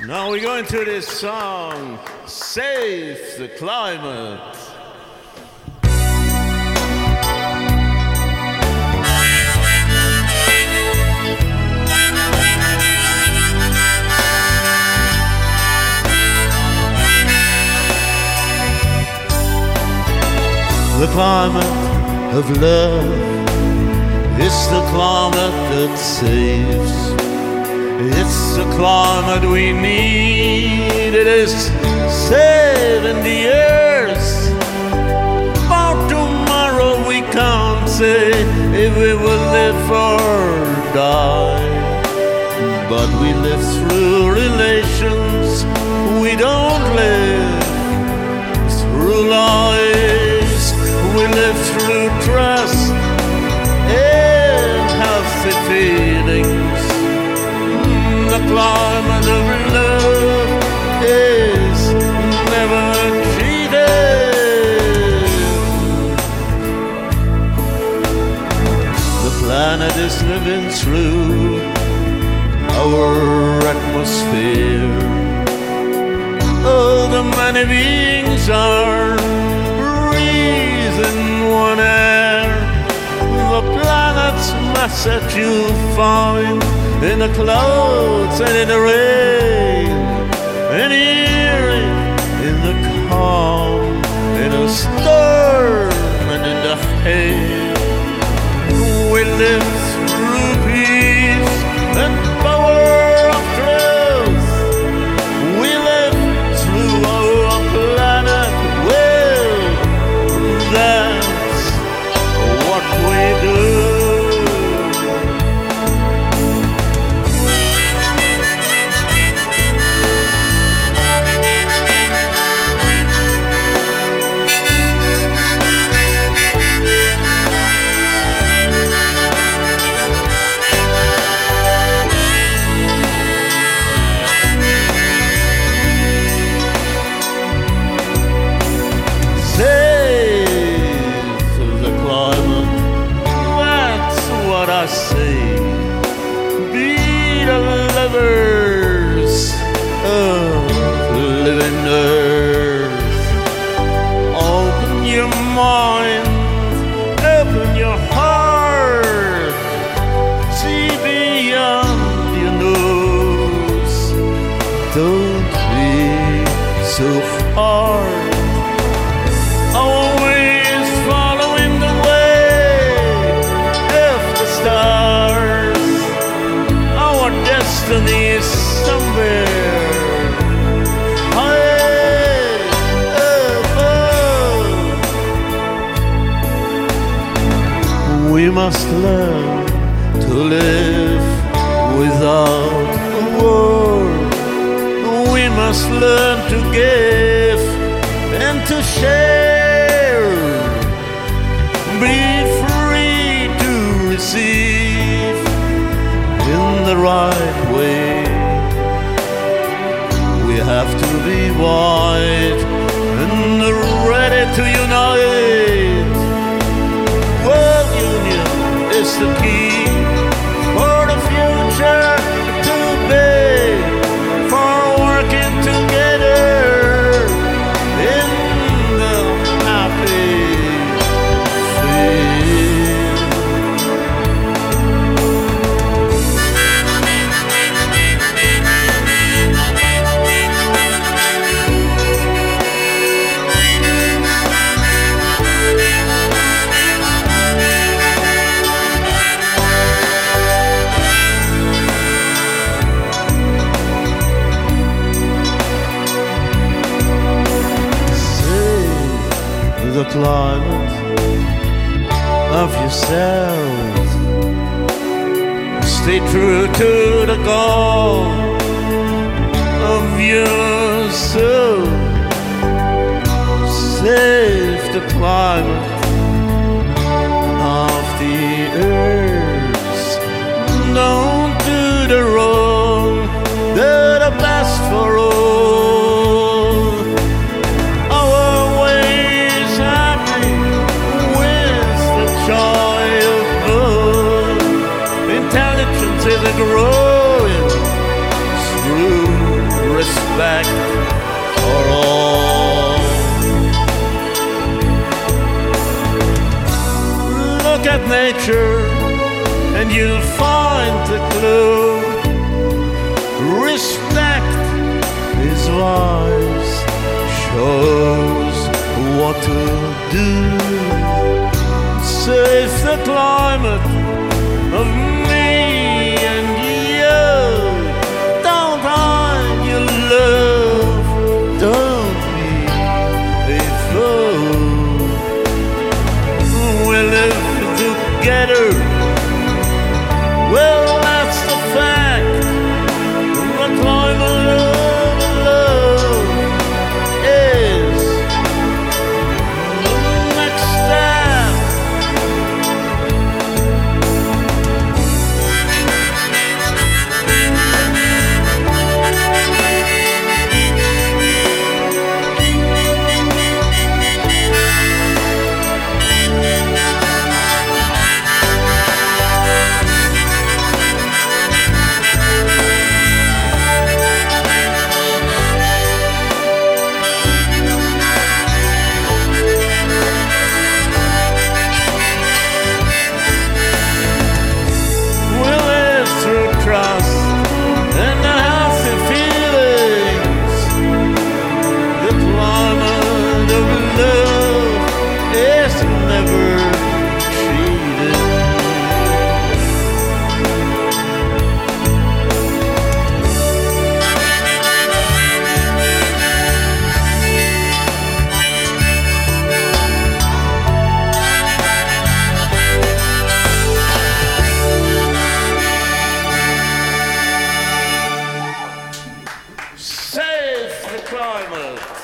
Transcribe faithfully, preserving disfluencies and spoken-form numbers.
Now we go into this song, Save the Climate. The climate of love is the climate that saves. It's the climate we need. It is saving the earth. For tomorrow we can't say if we will live or die. But we live through relations. We don't live through lies. We live through trust and healthy feelings. The climate of love is never cheated. The planet is living through our atmosphere. Oh, the many beings are breathing one air. The planet's message you'll find in the clouds and in the rain, and hear it in the calm, in the storm and in the hail. We live through peace and power of truth. We live through our planet will. That's what we do. I say, be the lovers of living earth. Open your mind, open your heart, see beyond your nose. Don't be so hard. Always following the way of the stars. Our destiny is somewhere high above. We must learn to live without a war. We must learn to give and to share. Be free to receive in the right way. We have to be wide and ready to unite. World union is the key for the future to be, for working together in the happy field. Save the climate of yourself. Stay true to the goal of your soul. Save the climate of the earth. Don't do the wrong, do the best for all. Our ways happy with the joy of love. Intelligence is a growing through respect for all. Look at nature and you'll find the clue. Respect is wise, shows what to do. Save the climate of me and you. Don't hide your love, don't be a fool. We live together, well that's the fact. The climate of love is the next step. Save the climate.